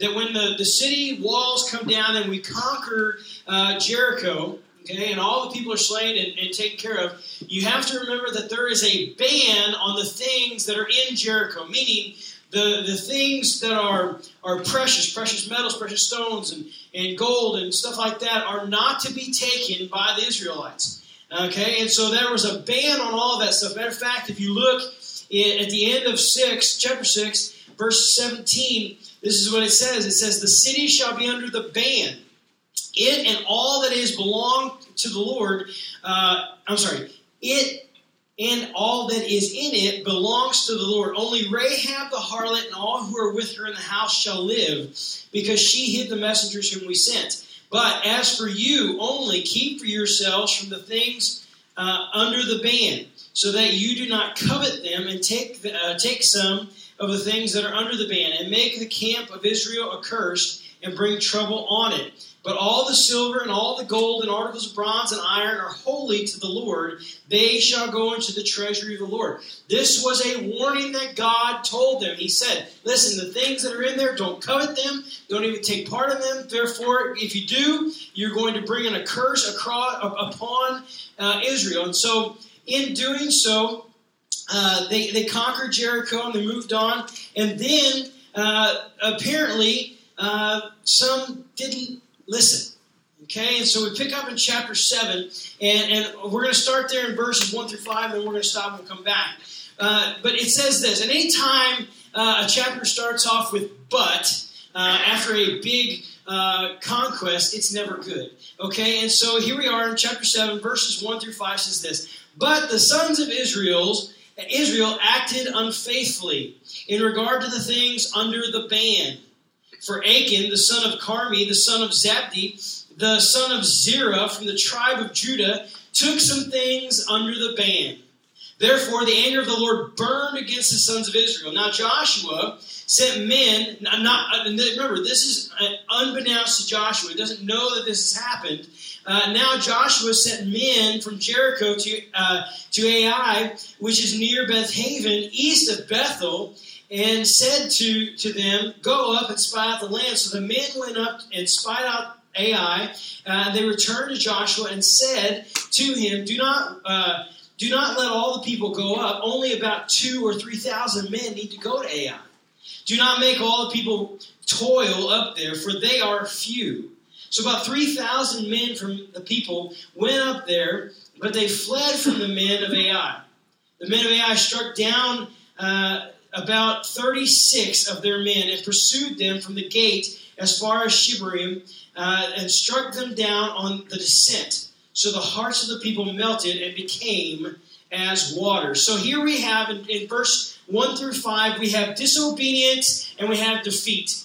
that when the city walls come down and we conquer Jericho, okay, and all the people are slain and taken care of, you have to remember that there is a ban on the things that are in Jericho, meaning the things that are precious metals, precious stones, and gold and stuff like that are not to be taken by the Israelites. Okay, and so there was a ban on all of that stuff. Matter of fact, if you look at the end of chapter 6, verse 17, this is what it says. It says, the city shall be under the ban. It and all that is belong to the Lord. It and all that is in it belongs to the Lord. Only Rahab the harlot and all who are with her in the house shall live, because she hid the messengers whom we sent. But as for you, only keep for yourselves from the things under the ban, so that you do not covet them, and take some of the things that are under the ban, and make the camp of Israel accursed, and bring trouble on it. But all the silver and all the gold and articles of bronze and iron are holy to the Lord. They shall go into the treasury of the Lord. This was a warning that God told them. He said, listen, the things that are in there, don't covet them. Don't even take part in them. Therefore, if you do, you're going to bring a curse upon Israel. And so, in doing so, they conquered Jericho and they moved on. And then, apparently, some didn't listen. Okay, and so we pick up in chapter 7, and we're going to start there in verses 1 through 5, and then we're going to stop and come back. But it says this, and any time a chapter starts off with but, after a big conquest, it's never good. Okay, and so here we are in chapter 7, verses 1 through 5 says this, but the sons of Israel acted unfaithfully in regard to the things under the ban. For Achan, the son of Carmi, the son of Zabdi, the son of Zerah from the tribe of Judah, took some things under the ban. Therefore, the anger of the Lord burned against the sons of Israel. Now Joshua sent men, remember, this is unbeknownst to Joshua. He doesn't know that this has happened. Now Joshua sent men from Jericho to Ai, which is near Beth Haven, east of Bethel, and said to them, go up and spy out the land. So the men went up and spied out Ai. They returned to Joshua and said to him, do not let all the people go up. Only about 2,000 or 3,000 men need to go to Ai. Do not make all the people toil up there, for they are few. So about 3,000 men from the people went up there, but they fled from the men of Ai. The men of Ai struck down about 36 of their men and pursued them from the gate as far as Shebarim and struck them down on the descent. So the hearts of the people melted and became as water. So here we have in verse 1 through 5, we have disobedience and we have defeat.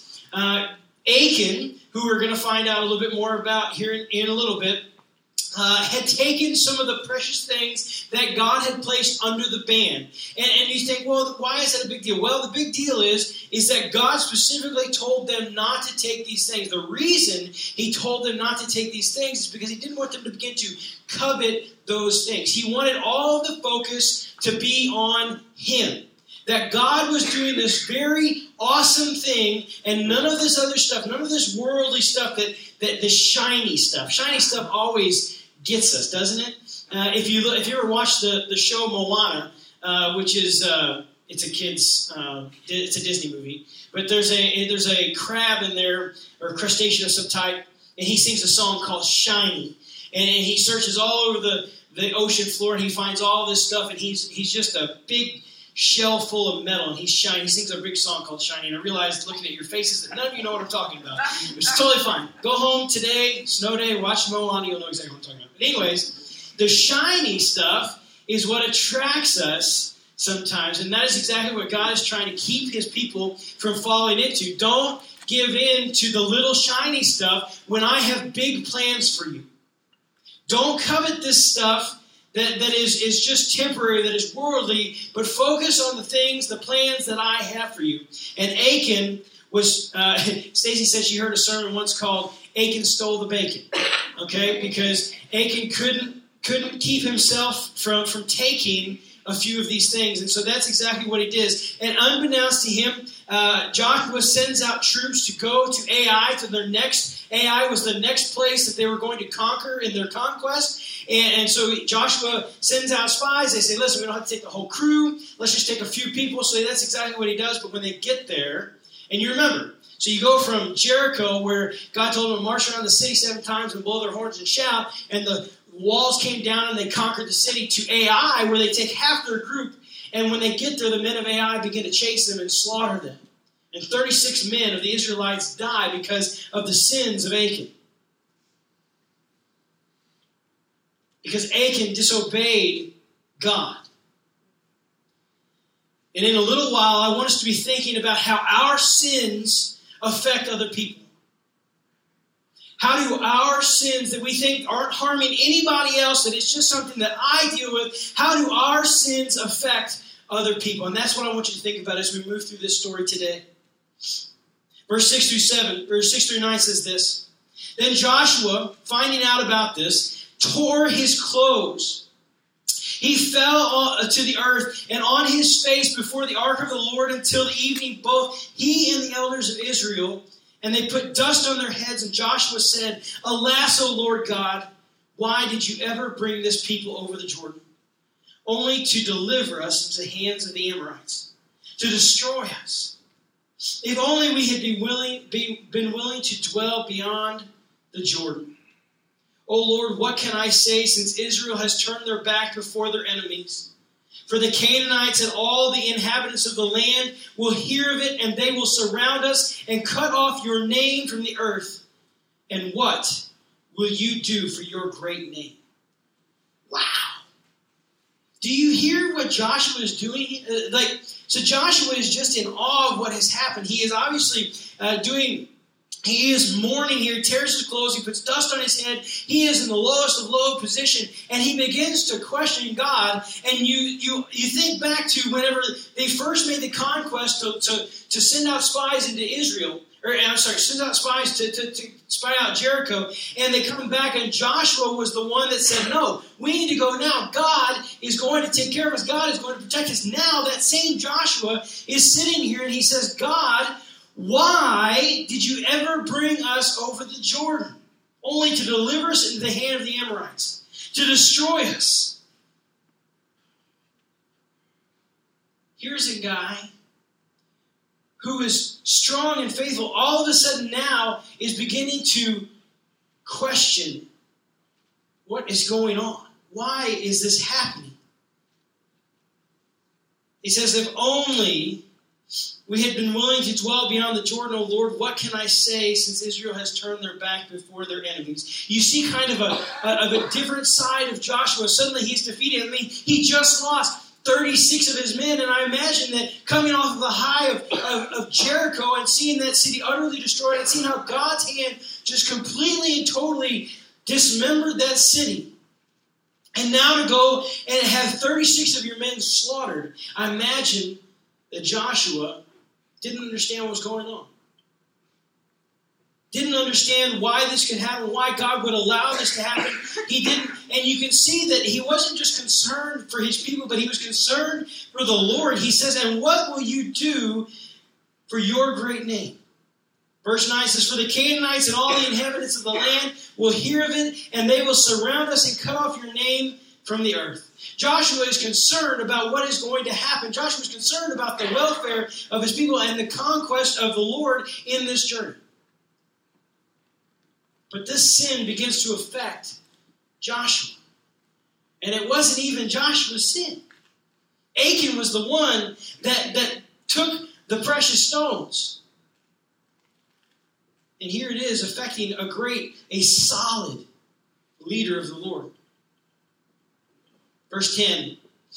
Achan, who we're going to find out a little bit more about here in a little bit, had taken some of the precious things that God had placed under the ban. And you think, well, why is that a big deal? Well, the big deal is that God specifically told them not to take these things. The reason he told them not to take these things is because he didn't want them to begin to covet those things. He wanted all of the focus to be on him. That God was doing this very awesome thing, and none of this other stuff, none of this worldly stuff, that the shiny stuff. Shiny stuff always gets us, doesn't it? If you ever watch the show Moana, which is it's a kids it's a Disney movie, but there's a crab in there, or crustacean of some type, and he sings a song called Shiny, and he searches all over the ocean floor, and he finds all this stuff, and he's just a big shell full of metal, and he's shiny. He sings a big song called Shiny, and I realized looking at your faces that none of you know what I'm talking about. It's totally fine. Go home today, snow day, watch Moana, you'll know exactly what I'm talking about. But anyways, the shiny stuff is what attracts us sometimes, and that is exactly what God is trying to keep his people from falling into. Don't give in to the little shiny stuff when I have big plans for you. Don't covet this stuff that is just temporary, that is worldly, but focus on the things, the plans that I have for you. And Achan was, Stacy said she heard a sermon once called Achan Stole the Bacon, okay? Because Achan couldn't keep himself from taking a few of these things. And so that's exactly what he did. And unbeknownst to him, Joshua sends out troops to go to Ai, to their next. Ai was the next place that they were going to conquer in their conquest. And so Joshua sends out spies. They say, listen, we don't have to take the whole crew. Let's just take a few people. So that's exactly what he does. But when they get there, and you remember, so you go from Jericho, where God told them to march around the city 7 times and blow their horns and shout, and the walls came down and they conquered the city, to Ai, where they take half their group. And when they get there, the men of Ai begin to chase them and slaughter them. And 36 men of the Israelites die because of the sins of Achan. Because Achan disobeyed God. And in a little while, I want us to be thinking about how our sins affect other people. How do our sins that we think aren't harming anybody else, that it's just something that I deal with, how do our sins affect other people? And that's what I want you to think about as we move through this story today. Verse 6 through 9 says this. Then Joshua, finding out about this, tore his clothes. He fell to the earth and on his face before the ark of the Lord until the evening, both he and the elders of Israel, and they put dust on their heads. And Joshua said, Alas, O Lord God, why did you ever bring this people over the Jordan? Only to deliver us into the hands of the Amorites, to destroy us. If only we had been willing to dwell beyond the Jordan. O Lord, what can I say, since Israel has turned their back before their enemies? For the Canaanites and all the inhabitants of the land will hear of it, and they will surround us and cut off your name from the earth. And what will you do for your great name? Wow. Do you hear what Joshua is doing? So Joshua is just in awe of what has happened. He is obviously he is mourning here, tears his clothes, he puts dust on his head. He is in the lowest of low position, and he begins to question God. And you think back to whenever they first made the conquest to send out spies into Israel, send out spies to spy out Jericho, and they come back, and Joshua was the one that said, no, we need to go now. God is going to take care of us. God is going to protect us. Now that same Joshua is sitting here, and he says, God, why did you ever bring us over the Jordan? Only to deliver us into the hand of the Amorites, to destroy us. Here's a guy who is strong and faithful, all of a sudden now is beginning to question what is going on. Why is this happening? He says, if only we had been willing to dwell beyond the Jordan, O Lord, what can I say, since Israel has turned their back before their enemies? You see kind of a different side of Joshua. Suddenly he's defeated. I mean, he just lost 36 of his men, and I imagine that coming off of the high of Jericho and seeing that city utterly destroyed and seeing how God's hand just completely and totally dismembered that city. And now to go and have 36 of your men slaughtered. I imagine that Joshua didn't understand what was going on. Didn't understand why this could happen, why God would allow this to happen. He didn't, and you can see that he wasn't just concerned for his people, but he was concerned for the Lord. He says, and what will you do for your great name? Verse 9 says, for the Canaanites and all the inhabitants of the land will hear of it, and they will surround us and cut off your name from the earth. Joshua is concerned about what is going to happen. Joshua is concerned about the welfare of his people and the conquest of the Lord in this journey. But this sin begins to affect Joshua. And it wasn't even Joshua's sin. Achan was the one that took the precious stones. And here it is affecting a solid leader of the Lord. Verse 10.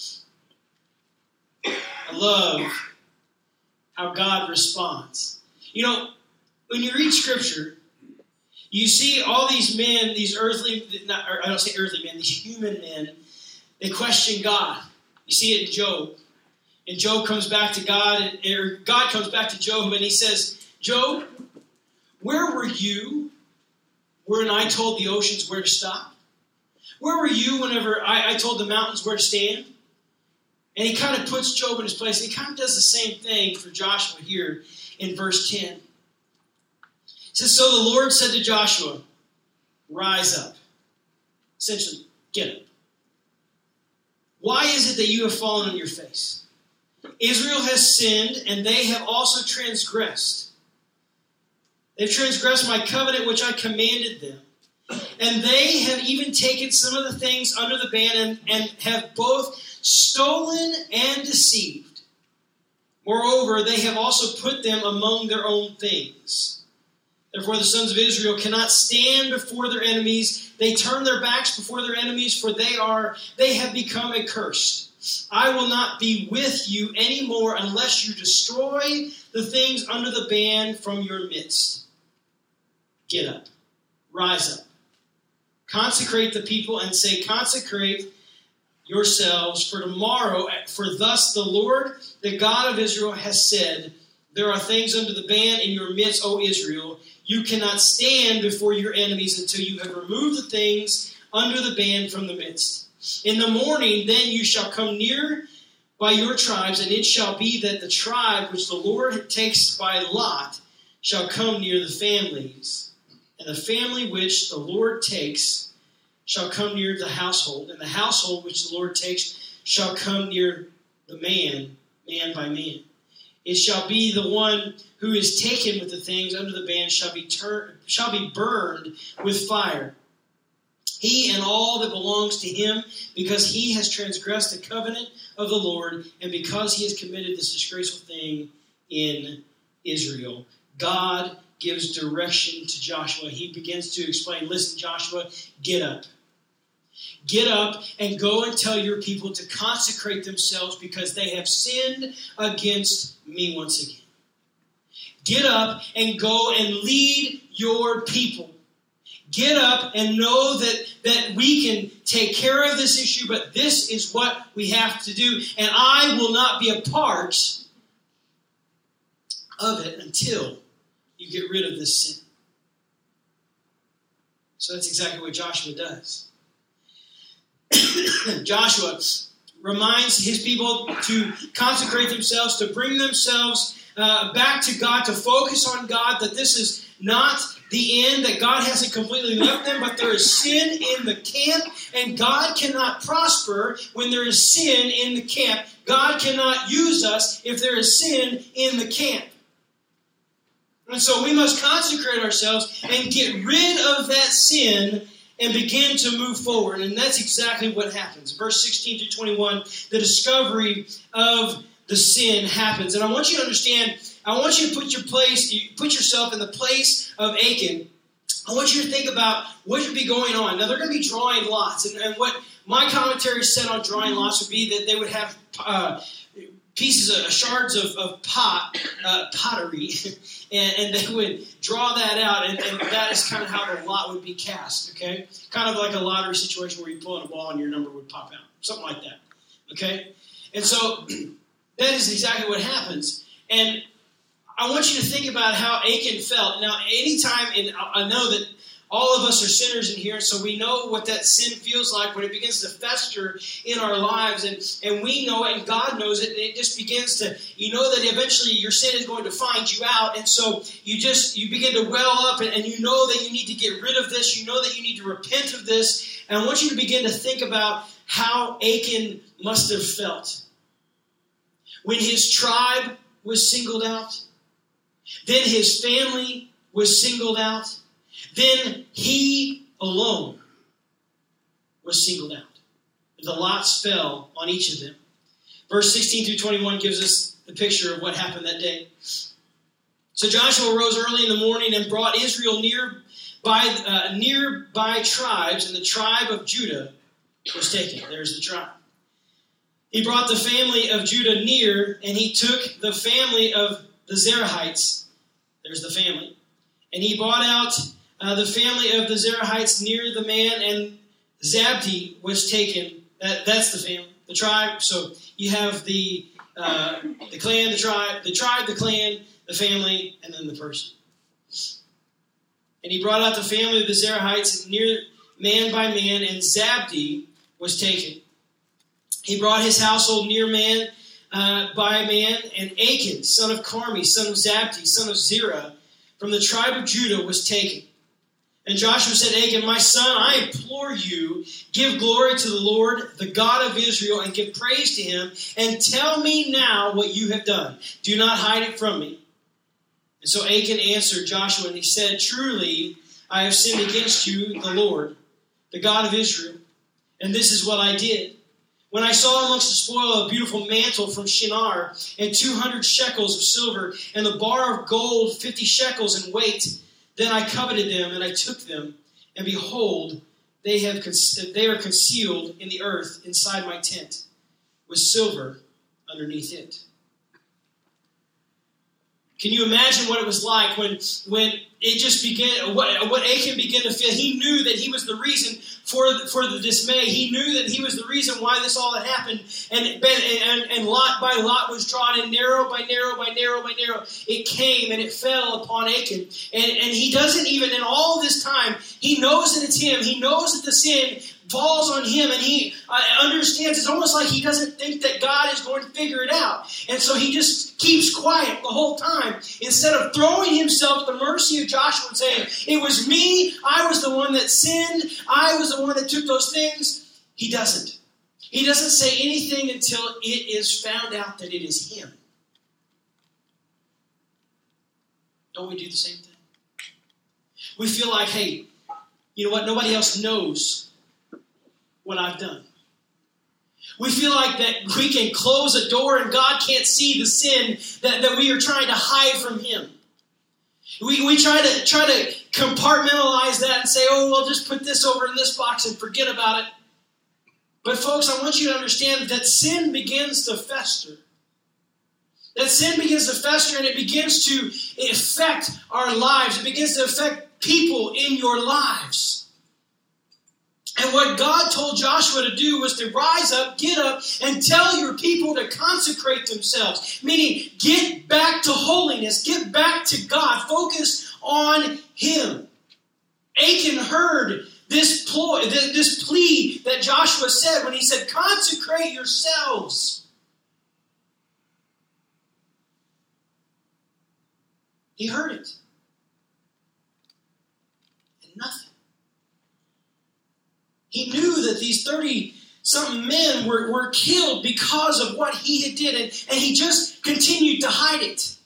I love how God responds. You know, when you read Scripture, you see all these men, these these human men, they question God. You see it in Job. And Job comes back to God, or God comes back to Job, and he says, Job, where were you when I told the oceans where to stop? Where were you whenever I told the mountains where to stand? And he kind of puts Job in his place. And he kind of does the same thing for Joshua here in verse 10. It says, so the Lord said to Joshua, rise up. Essentially, get up. Why is it that you have fallen on your face? Israel has sinned, and they have also transgressed. They've transgressed my covenant which I commanded them. And they have even taken some of the things under the ban and have both stolen and deceived. Moreover, they have also put them among their own things. Therefore, the sons of Israel cannot stand before their enemies. They turn their backs before their enemies, for they have become accursed. I will not be with you anymore unless you destroy the things under the ban from your midst. Get up. Rise up. Consecrate the people and say, consecrate yourselves for tomorrow. For thus the Lord, the God of Israel, has said, there are things under the ban in your midst, O Israel. You cannot stand before your enemies until you have removed the things under the ban from the midst. In the morning, then you shall come near by your tribes, and it shall be that the tribe which the Lord takes by lot shall come near the families. And the family which the Lord takes shall come near the household, and the household which the Lord takes shall come near the man, man by man. It shall be the one who is taken with the things under the ban shall be burned with fire. He and all that belongs to him, because he has transgressed the covenant of the Lord, and because he has committed this disgraceful thing in Israel. God gives direction to Joshua. He begins to explain, listen, Joshua, get up. Get up and go and tell your people to consecrate themselves because they have sinned against me once again. Get up and go and lead your people. Get up and know that we can take care of this issue, but this is what we have to do. And I will not be a part of it until you get rid of this sin. So that's exactly what Joshua does. Joshua reminds his people to consecrate themselves, to bring themselves back to God, to focus on God, that this is not the end, that God hasn't completely left them, but there is sin in the camp, and God cannot prosper when there is sin in the camp. God cannot use us if there is sin in the camp. And so we must consecrate ourselves and get rid of that sin and begin to move forward. And that's exactly what happens. Verse 16 to 21, the discovery of the sin happens. And I want you to understand, I want you to put yourself in the place of Achan. I want you to think about what should be going on. Now, they're going to be drawing lots. And what my commentary said on drawing lots would be that they would have shards of pottery, and they would draw that out, and that is kind of how the lot would be cast, okay? Kind of like a lottery situation where you pull in a ball and your number would pop out, something like that, okay? And so that is exactly what happens. And I want you to think about how Achan felt. Now, anytime, and I know that all of us are sinners in here, so we know what that sin feels like when it begins to fester in our lives, and we know it, and God knows it, and it just begins to, you know that eventually your sin is going to find you out, and so you begin to well up, and you know that you need to get rid of this, you know that you need to repent of this, and I want you to begin to think about how Achan must have felt when his tribe was singled out, then his family was singled out, then he alone was singled out. The lots fell on each of them. Verse 16 through 21 gives us the picture of what happened that day. So Joshua rose early in the morning and brought Israel nearby tribes, and the tribe of Judah was taken. There's the tribe. He brought the family of Judah near, and he took the family of the Zerahites. There's the family. And he brought out the family of the Zerahites near the man, and Zabdi was taken. That's the family, the tribe. So you have the clan, the tribe, the clan, the family, and then the person. And he brought out the family of the Zerahites near man by man, and Zabdi was taken. He brought his household near man by man, and Achan, son of Carmi, son of Zabdi, son of Zerah, from the tribe of Judah, was taken. And Joshua said to Achan, my son, I implore you, give glory to the Lord, the God of Israel, and give praise to him, and tell me now what you have done. Do not hide it from me. And so Achan answered Joshua, and he said, truly, I have sinned against you, the Lord, the God of Israel, and this is what I did. When I saw amongst the spoil a beautiful mantle from Shinar, and 200 shekels of silver, and the bar of gold 50 shekels in weight, then I coveted them, and I took them, and behold, they are concealed in the earth inside my tent, with silver underneath it. Can you imagine what it was like when it just began, what Achan began to feel? He knew that he was the reason for the dismay. He knew that he was the reason why this all had happened. And lot by lot was drawn, and narrow by narrow by narrow by narrow, it came and it fell upon Achan. And he doesn't even, in all this time, he knows that it's him. He knows that the sin falls on him, and he understands. It's almost like he doesn't think that God is going to figure it out. And so he just keeps quiet the whole time. Instead of throwing himself at the mercy of Joshua and saying, it was me, I was the one that sinned, I was the one that took those things, he doesn't. He doesn't say anything until it is found out that it is him. Don't we do the same thing? We feel like, hey, you know what, nobody else knows what I've done. We feel like that we can close a door and God can't see the sin that we are trying to hide from him. We try to compartmentalize that and say, oh, we'll just put this over in this box and forget about it. But folks, I want you to understand that sin begins to fester. That sin begins to fester, and it begins to affect our lives. It begins to affect people in your lives. And what God told Joshua to do was to rise up, get up, and tell your people to consecrate themselves. Meaning, get back to holiness. Get back to God. Focus on him. Achan heard this plea that Joshua said when he said, consecrate yourselves. He heard it. And nothing. He knew that these 30-something men were killed because of what he had did, and he just continued to hide it.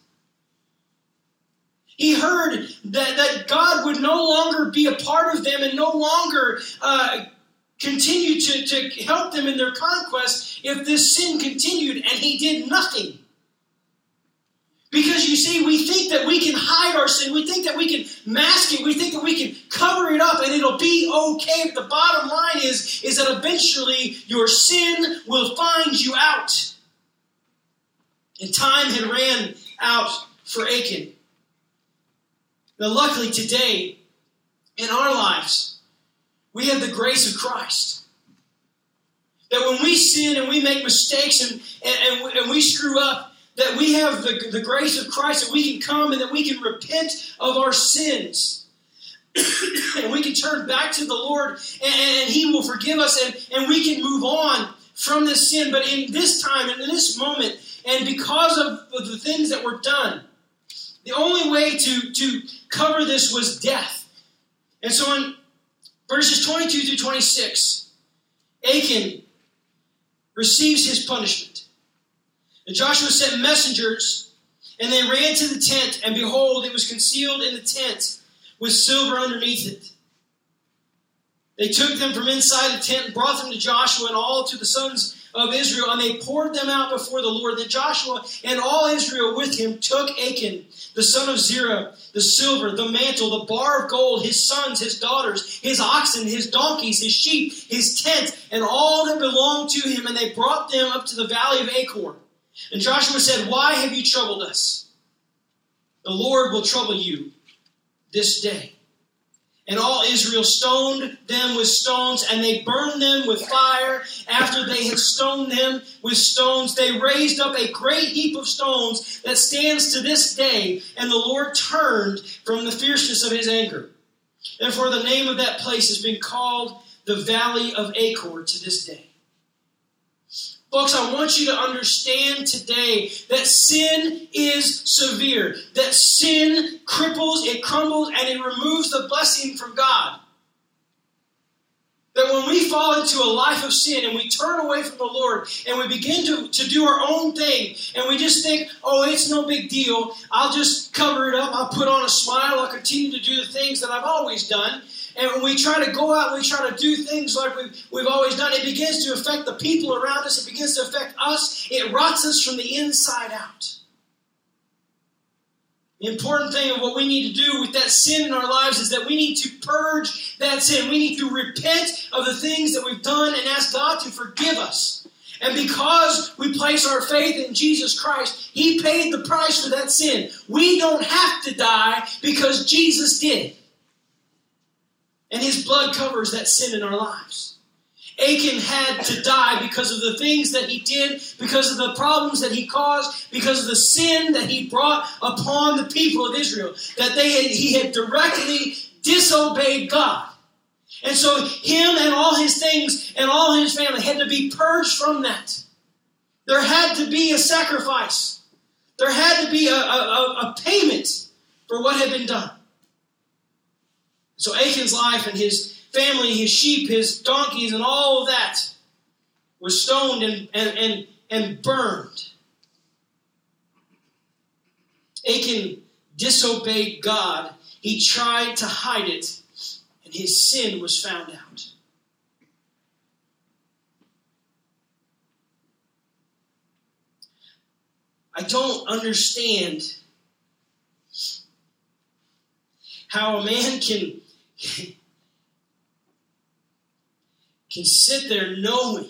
He heard that God would no longer be a part of them and no longer continue to help them in their conquest if this sin continued, and he did nothing. Because you see, we think that we can hide our sin. We think that we can mask it. We think that we can cover it up and it'll be okay. But the bottom line is that eventually your sin will find you out. And time had ran out for Achan. Now, luckily today, in our lives, we have the grace of Christ. That when we sin and we make mistakes and we screw up, that we have the grace of Christ, that we can come and that we can repent of our sins. And we can turn back to the Lord and he will forgive us and we can move on from this sin. But in this time and in this moment, and because of the things that were done, the only way to cover this was death. And so in verses 22 through 26, Achan receives his punishment. And Joshua sent messengers, and they ran to the tent, and behold, it was concealed in the tent with silver underneath it. They took them from inside the tent and brought them to Joshua and all to the sons of Israel, and they poured them out before the Lord. Then Joshua and all Israel with him took Achan, the son of Zerah, the silver, the mantle, the bar of gold, his sons, his daughters, his oxen, his donkeys, his sheep, his tent, and all that belonged to him, and they brought them up to the valley of Achor. And Joshua said, why have you troubled us? The Lord will trouble you this day. And all Israel stoned them with stones, and they burned them with fire. After they had stoned them with stones, they raised up a great heap of stones that stands to this day. And the Lord turned from the fierceness of his anger. Therefore, the name of that place has been called the Valley of Achor to this day. Folks, I want you to understand today that sin is severe, that sin cripples, it crumbles, and it removes the blessing from God. That when we fall into a life of sin and we turn away from the Lord and we begin to do our own thing and we just think, oh, it's no big deal. I'll just cover it up. I'll put on a smile. I'll continue to do the things that I've always done. And when we try to go out and we try to do things like we've always done, it begins to affect the people around us. It begins to affect us. It rots us from the inside out. The important thing of what we need to do with that sin in our lives is that we need to purge that sin. We need to repent of the things that we've done and ask God to forgive us. And because we place our faith in Jesus Christ, He paid the price for that sin. We don't have to die because Jesus did. And His blood covers that sin in our lives. Achan had to die because of the things that he did, because of the problems that he caused, because of the sin that he brought upon the people of Israel. That he had directly disobeyed God. And so him and all his things and all his family had to be purged from that. There had to be a sacrifice. There had to be a payment for what had been done. So Achan's life and his family, his sheep, his donkeys, and all of that was stoned and burned. Achan disobeyed God. He tried to hide it, and his sin was found out. I don't understand how a man can sit there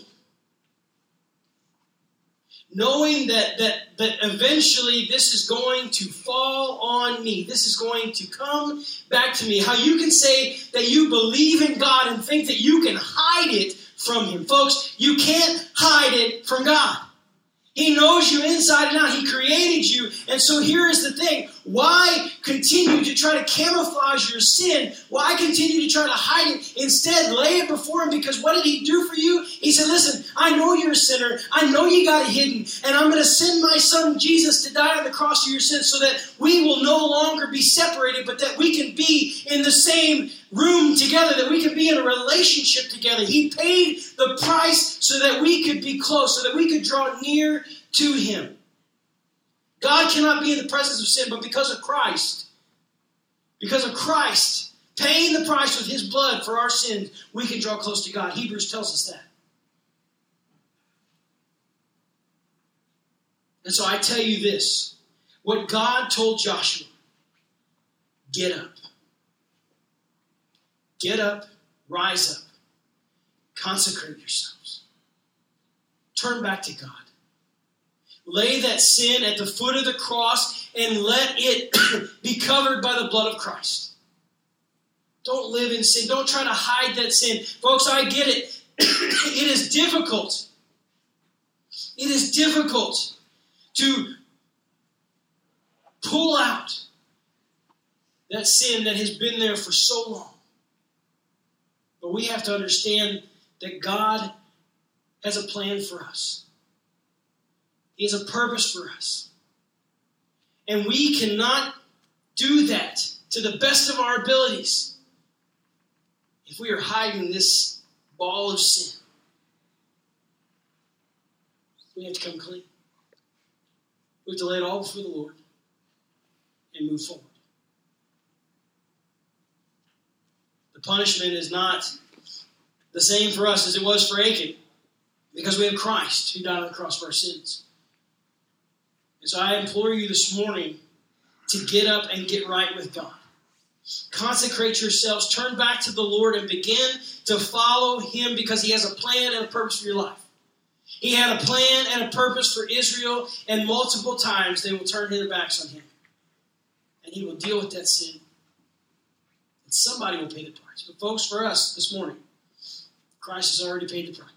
knowing that eventually this is going to fall on me. This is going to come back to me. How you can say that you believe in God and think that you can hide it from Him. Folks, you can't hide it from God. He knows you inside and out. He created you. And so here is the thing. Why continue to try to camouflage your sin? Why continue to try to hide it? Instead, lay it before Him, because what did He do for you? He said, listen, I know you're a sinner. I know you got it hidden. And I'm going to send my Son Jesus to die on the cross for your sins so that we will no longer be separated, but that we can be in the same room together, that we can be in a relationship together. He paid the price so that we could be close, so that we could draw near to Him. God cannot be in the presence of sin, but because of Christ paying the price with His blood for our sins, we can draw close to God. Hebrews tells us that. And so I tell you this, what God told Joshua, get up. Get up, rise up, consecrate yourselves. Turn back to God. Lay that sin at the foot of the cross and let it be covered by the blood of Christ. Don't live in sin. Don't try to hide that sin. Folks, I get it. It is difficult. It is difficult to pull out that sin that has been there for so long. But we have to understand that God has a plan for us. He has a purpose for us. And we cannot do that to the best of our abilities if we are hiding this ball of sin. We have to come clean. We have to lay it all before the Lord and move forward. The punishment is not the same for us as it was for Achan, because we have Christ who died on the cross for our sins. And so I implore you this morning to get up and get right with God. Consecrate yourselves, turn back to the Lord, and begin to follow Him, because He has a plan and a purpose for your life. He had a plan and a purpose for Israel, and multiple times they will turn their backs on Him. And He will deal with that sin. And somebody will pay the price. But folks, for us this morning, Christ has already paid the price.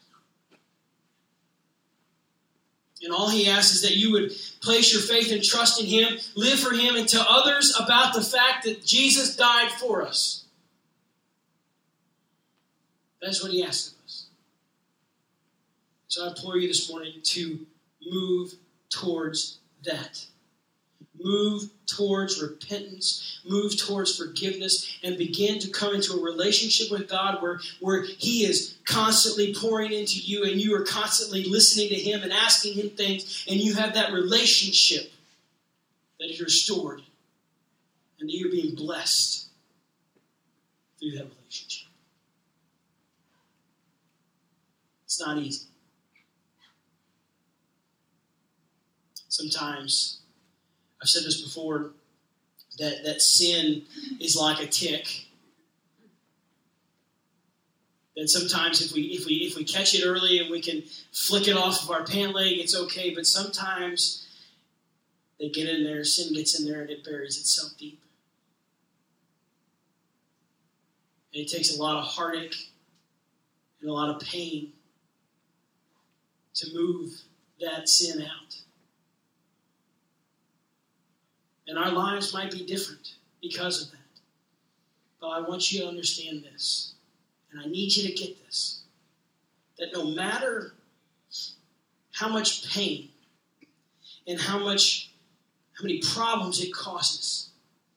And all He asks is that you would place your faith and trust in Him, live for Him, and tell others about the fact that Jesus died for us. That's what He asks of us. So I implore you this morning to move towards that. Move towards repentance, move towards forgiveness, and begin to come into a relationship with God where He is constantly pouring into you and you are constantly listening to Him and asking Him things, and you have that relationship that is restored and that you're being blessed through that relationship. It's not easy. Sometimes, I've said this before, that sin is like a tick. That sometimes if we catch it early and we can flick it off of our pant leg, it's okay. But sometimes they get in there, sin gets in there, and it buries itself deep. And it takes a lot of heartache and a lot of pain to move that sin out. And our lives might be different because of that. But I want you to understand this. And I need you to get this. That no matter how much pain and how many problems it causes,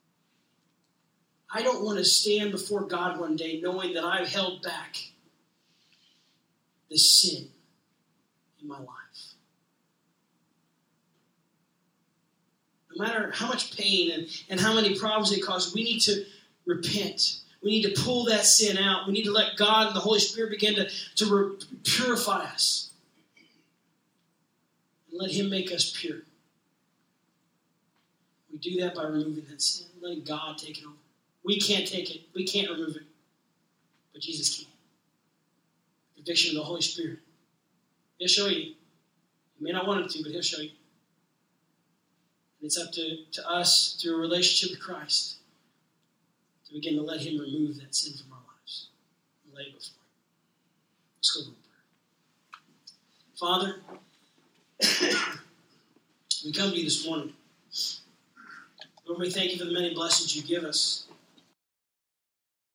I don't want to stand before God one day knowing that I've held back the sin in my life. No matter how much pain and how many problems it causes, we need to repent. We need to pull that sin out. We need to let God and the Holy Spirit begin to purify us. And let Him make us pure. We do that by removing that sin, letting God take it over. We can't take it. We can't remove it. But Jesus can. Conviction of the Holy Spirit. He'll show you. You may not want Him to, but He'll show you. It's up to us, through a relationship with Christ, to begin to let Him remove that sin from our lives and lay it before Him. Let's go to prayer. Father, we come to you this morning. Lord, we thank you for the many blessings you give us.